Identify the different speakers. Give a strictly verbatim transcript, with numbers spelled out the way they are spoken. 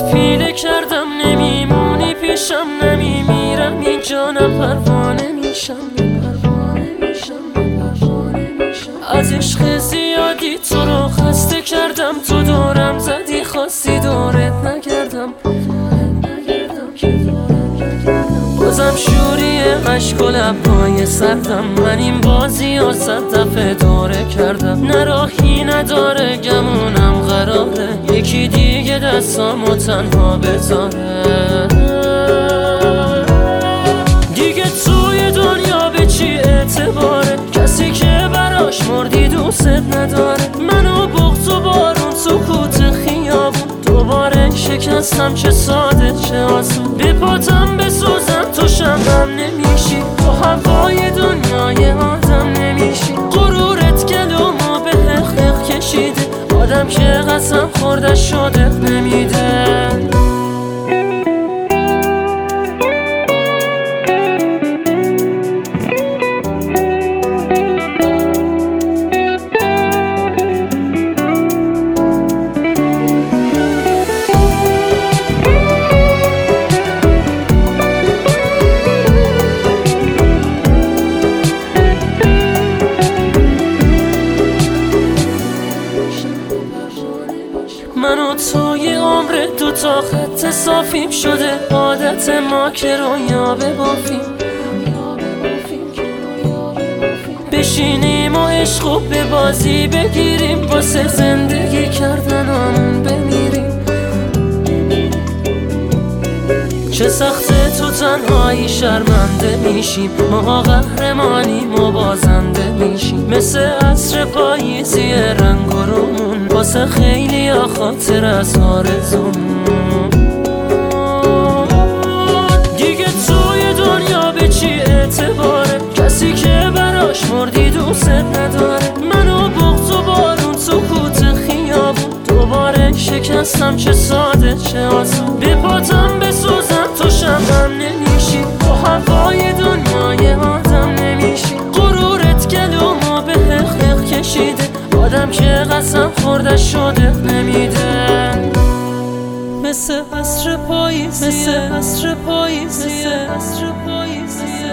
Speaker 1: بهت پیله کردم نمیمونی پیشم نمیمیرم اینجا نه پروانه میشم از عشق زیادی تو رو خسته کردم تو دورم زدی خواستی دورت نگردم بازم شوری عشق و لبهای سردم من این بازی ها صد دفعه دوره کردم نه راهی نداره گمونم قراره یکی دیگه دستامو تنها بذاره دیگه توی دنیا به چی اعتباره کسی که براش مردی دوست نداره منو بغض و بارون سکوت خیابون دوباره شکستم چه ساده چه آسون به پاتم بسوزم تو شمعم نمیشی تو هوای دنیای آدم نمیشی غرورت گلومو به حق کشیده آدم که قسم خورده شده نمیده من و توی عمر دو تا خط صافیم شده عادت ما که رویا ببافیم بشینیم و عشق و به بازی بگیریم واسه زندگی کردنامون بمیریم چه سخته تو تنهایی شرمنده میشیم ما قهرمانیم و بازنده میشیم مثل عصر پاییزی رنگ و رومون واسه خیلی ها خاطر از آرزومون دیگه توی دنیا به چی اعتباره کسی که براش مردی دوست نداره منو بغض و بارون سکوت خیابون دوباره شکستم چه ساده چه آسون به پاتم بسوزم تو شمعم نمیشی تو هوای دنیای آدم نمیشی غرورت گلومو به حق کشیده آدم که قسم خورده شده نمیده مثل عصر پاییزی مثل عصر پاییزی مثل عصر پاییزی